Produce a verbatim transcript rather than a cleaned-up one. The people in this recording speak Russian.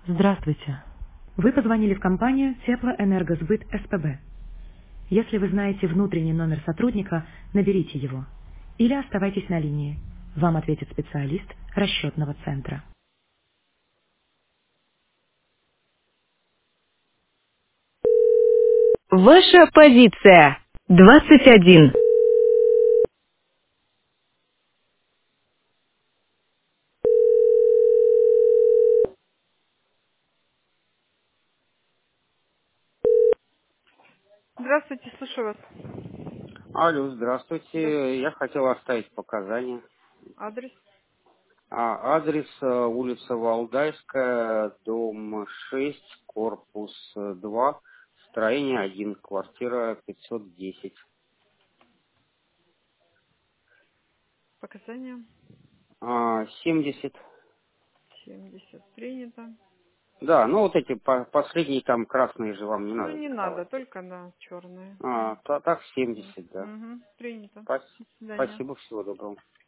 Здравствуйте. Вы позвонили в компанию Теплоэнергосбыт СПБ. Если вы знаете внутренний номер сотрудника, наберите его. Или оставайтесь на линии. Вам ответит специалист расчетного центра. Ваша позиция. двадцать один. Здравствуйте, слушаю вас. Алло, Да. здравствуйте. Я хотел оставить показания. Адрес? А, адрес э, улица Валдайская, дом шесть, корпус э, два, строение один, квартира пятьсот десять. Показания? А, семьдесят. семьдесят. Принято. Да, ну вот эти по- последние там красные же вам не Ну, надо не надо, диктовать. только на черные. А, та- так семьдесят, да. Угу. Принято. Спас- До свидания. Спасибо, всего доброго.